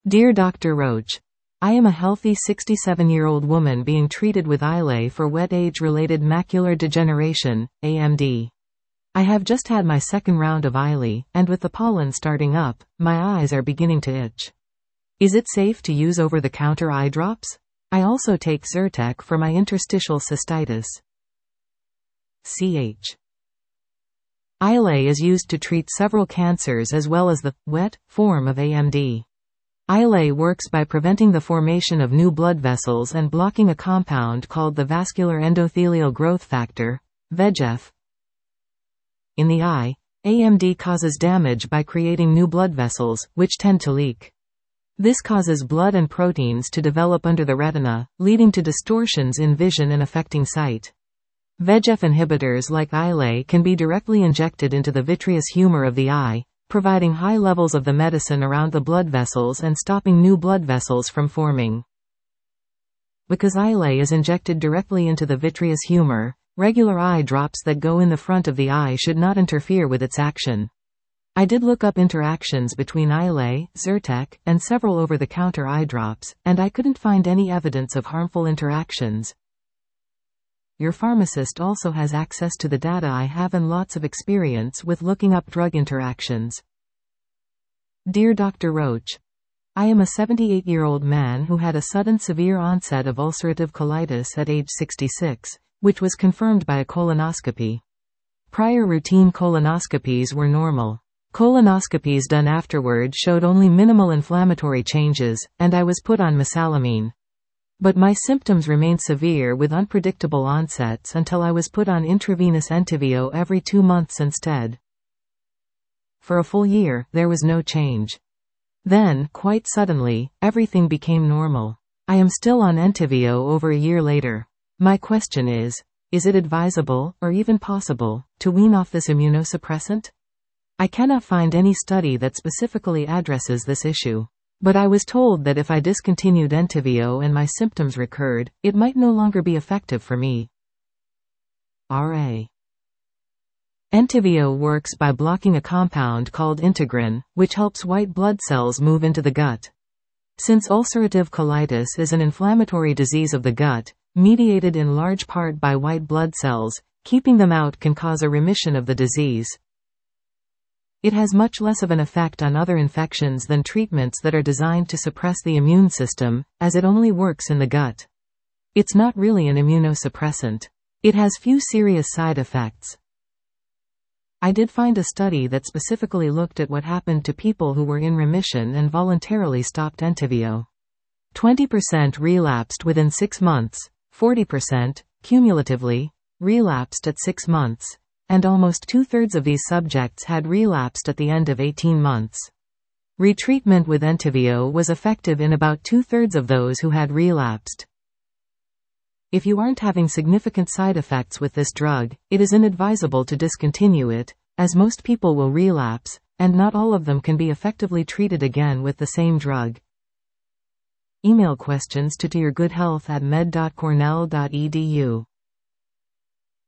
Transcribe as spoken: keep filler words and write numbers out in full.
Dear Doctor Roach, I am a healthy sixty-seven-year-old woman being treated with Eylea for wet age-related macular degeneration, A M D. I have just had my second round of Eylea, and with the pollen starting up, my eyes are beginning to itch. Is it safe to use over-the-counter eye drops? I also take Zyrtec for my interstitial cystitis. C H. Eylea is used to treat several cancers as well as the wet form of A M D. Eylea works by preventing the formation of new blood vessels and blocking a compound called the vascular endothelial growth factor, V E G F. In the eye, A M D causes damage by creating new blood vessels, which tend to leak. This causes blood and proteins to develop under the retina, leading to distortions in vision and affecting sight. V E G F inhibitors like Eylea can be directly injected into the vitreous humor of the eye, providing high levels of the medicine around the blood vessels and stopping new blood vessels from forming. Because Eylea is injected directly into the vitreous humor, regular eye drops that go in the front of the eye should not interfere with its action. I did look up interactions between Eylea, Zyrtec, and several over-the-counter eye drops, and I couldn't find any evidence of harmful interactions. Your pharmacist also has access to the data I have and lots of experience with looking up drug interactions. Dear Doctor Roach, I am a seventy-eight-year-old man who had a sudden severe onset of ulcerative colitis at age sixty-six, which was confirmed by a colonoscopy. Prior routine colonoscopies were normal. Colonoscopies done afterward showed only minimal inflammatory changes, and I was put on mesalamine. But my symptoms remained severe with unpredictable onsets until I was put on intravenous Entyvio every two months instead. For a full year, there was no change. Then, quite suddenly, everything became normal. I am still on Entyvio over a year later. My question is, is it advisable, or even possible, to wean off this immunosuppressant? I cannot find any study that specifically addresses this issue. But I was told that if I discontinued Entyvio and my symptoms recurred, it might no longer be effective for me. R A Entyvio works by blocking a compound called integrin, which helps white blood cells move into the gut. Since ulcerative colitis is an inflammatory disease of the gut, mediated in large part by white blood cells, keeping them out can cause a remission of the disease. It has much less of an effect on other infections than treatments that are designed to suppress the immune system, as it only works in the gut. It's not really an immunosuppressant. It has few serious side effects. I did find a study that specifically looked at what happened to people who were in remission and voluntarily stopped Entyvio. twenty percent relapsed within six months, forty percent, cumulatively, relapsed at six months. And almost two-thirds of these subjects had relapsed at the end of eighteen months. Retreatment with Entyvio was effective in about two-thirds of those who had relapsed. If you aren't having significant side effects with this drug, it is inadvisable to discontinue it, as most people will relapse, and not all of them can be effectively treated again with the same drug. Email questions to to your good health at med dot cornell dot e d u.